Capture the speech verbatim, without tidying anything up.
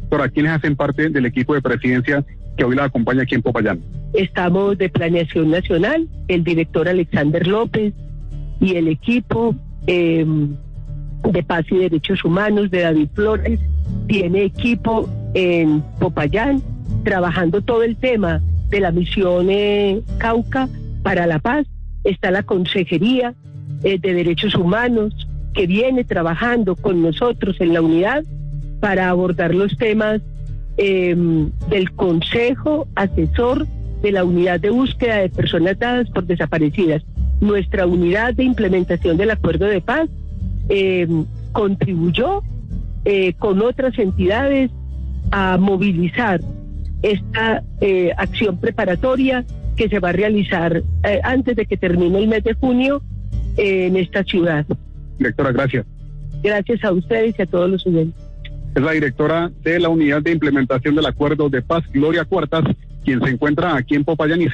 Doctora, ¿quiénes hacen parte del equipo de presidencia que hoy la acompaña aquí en Popayán? Estamos de Planeación Nacional, el director Alexander López y el equipo eh, de Paz y Derechos Humanos de David Flores. Tiene equipo en Popayán trabajando todo el tema de la misión eh, Cauca para la paz. Está la Consejería eh, de Derechos Humanos que viene trabajando con nosotros en la unidad para abordar los temas eh, del Consejo Asesor de la Unidad de Búsqueda de Personas Dadas por Desaparecidas. Nuestra unidad de implementación del Acuerdo de Paz eh, contribuyó eh, con otras entidades a movilizar esta eh, acción preparatoria que se va a realizar eh, antes de que termine el mes de junio eh, en esta ciudad. Directora, gracias. Gracias a ustedes y a todos los oyentes. Es la directora de la Unidad de Implementación del Acuerdo de Paz, Gloria Cuartas, quien se encuentra aquí en Popayán y